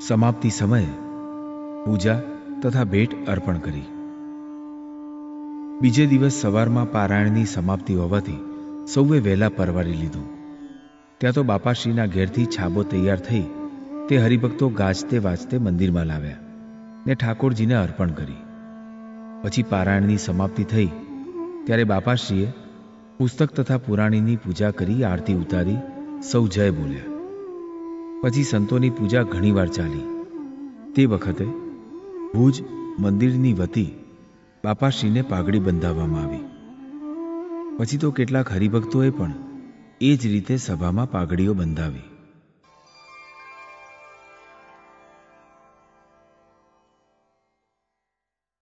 સમાપ્તિ સમયે પૂજા તથા ભેટ અર્પણ કરી. બીજે દિવસ સવારમાં પારાયણની સમાપ્તિ હોવાથી સૌએ વહેલા પરવારી લીધું. ત્યાં તો બાપાશ્રીના ઘેરથી છાબો તૈયાર થઈ તે હરિભક્તો ગાજતે વાજતે મંદિરમાં લાવ્યા ને ઠાકોરજીને અર્પણ કરી. પછી પારાયણની સમાપ્તિ થઈ ત્યારે બાપાશ્રીએ પુસ્તક તથા પુરાણીની પૂજા કરી આરતી ઉતારી સૌ જય બોલ્યા. પછી સંતોની પૂજા ઘણીવાર ચાલી. તે વખતે ભુજ મંદિરની વતી બાપાશ્રીને પાઘડી બંધાવવામાં આવી. પછી તો કેટલાક હરિભક્તોએ પણ એ જ રીતે સભામાં પાઘડીઓ બંધાવી.